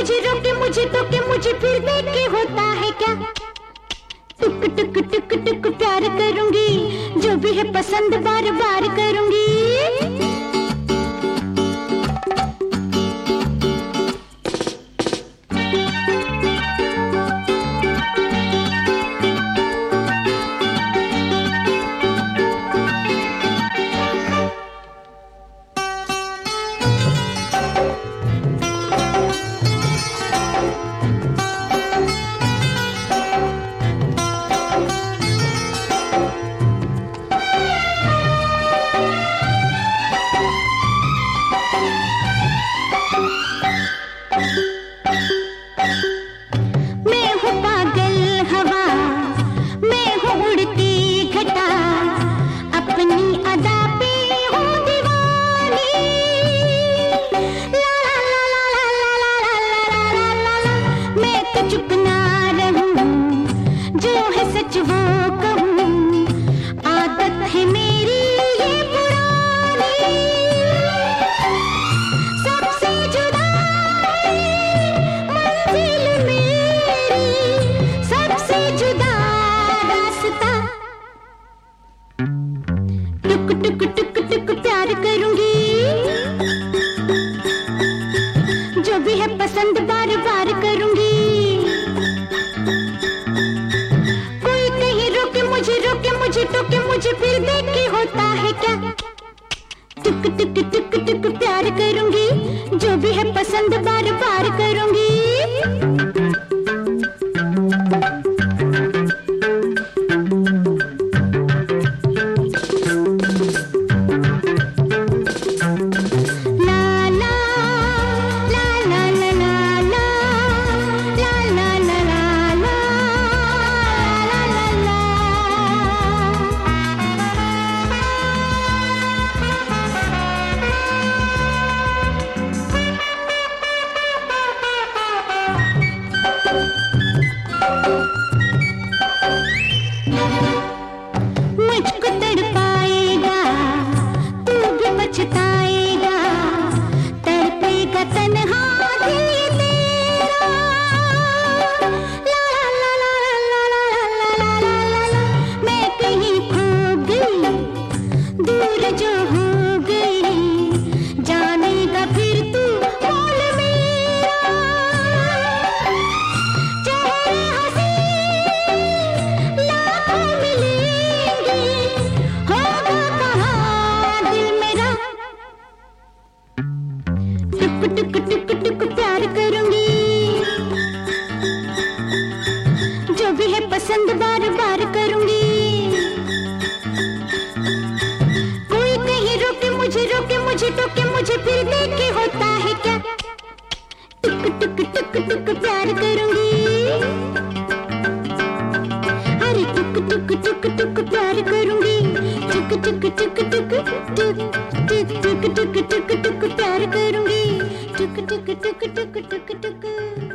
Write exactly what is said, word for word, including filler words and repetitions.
मुझे रोके मुझे टोके मुझे फिर देख के होता है क्या? टुक टुक टुक टुक प्यार करूंगी, जो भी है पसंद बार बार करूंगी। टुक टुक टुक प्यार करूंगी, जो भी है पसंद बार बार करूंगी। कोई कहीं रोके मुझे रोके मुझे टोके मुझे फिर देख के होता है क्या? टुक टुक टुक टुक प्यार करूंगी, जो भी है पसंद बार बार करूंगी। मुझको तड़पाएगा, तू भी पछताएगा, तड़पेगा तन्हा दिल तेरा। ला ला ला ला ला ला ला ला ला ला, मैं कहीं खो गई, दूर जो हो गई, जानेगा फिर तू बोल मेरा। चेहरे हंसी लाखों मिलेंगे, होगा कहाँ दिल मेरा? टुक टुक टुक टुक प्यार करूंगी, जो भी है पसंद बार बार करूंगी। कोई कहीं रोके मुझे रोके मुझे टोके मुझे फिर देख के होता है क्या? टुक टुक टुक टुक प्यार करूंगी, अरे टुक टुक टुक टुक प्यार करूंगी, टुक टुक टुक टुक टुक टुक टुक टुक टुक टुक प्यार करूंगी, टुक टुक टुक टुक टुक टुक।